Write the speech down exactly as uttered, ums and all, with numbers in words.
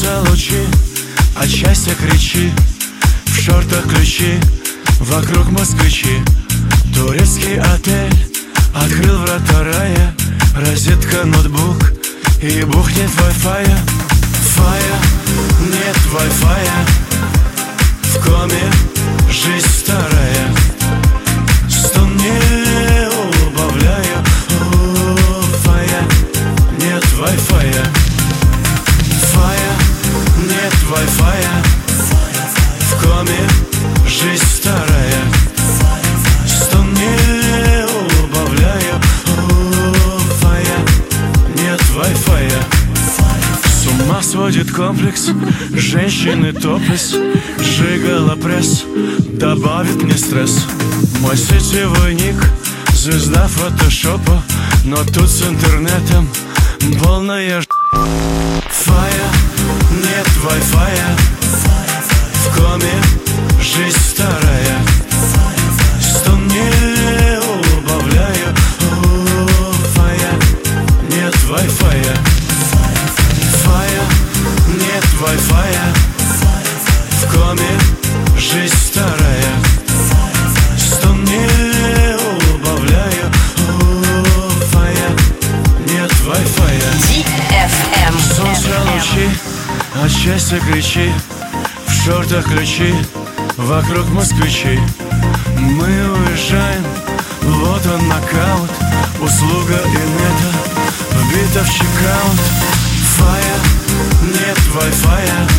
Солнце лучи, от счастья кричи. В шортах ключи, вокруг москвичи. Турецкий отель открыл врата рая. Розетка, ноутбук и бухнет вай-фая. Фая, нет вай-фая. В коме жизнь старая. Стон не убавляю. О, фая, нет вай-фая. Фая, нет вай-фая. В коме жизнь старая. Стон не убавляю. О, фая, нет вай-фая. С ума сводит комплекс женщины топлес. Жигала пресс добавит мне стресс. Мой сетевой ник — звезда фотошопа. Но тут с интернетом полная ж**. Фая, нет вай-фая. В коме жизнь старая. Стон не убавляю. О, фая, нет вай-фая. Фая, нет вай-фая. В коме жизнь старая. Стон не убавляю. О, фая, нет вай-фая. ди эф эм. Солнце лучи, от счастья кричи. В шортах ключи, вокруг москвичи. Мы уезжаем, вот он нокаут. Услуга инета вбита в чекаут. Фая, нет вай-фая.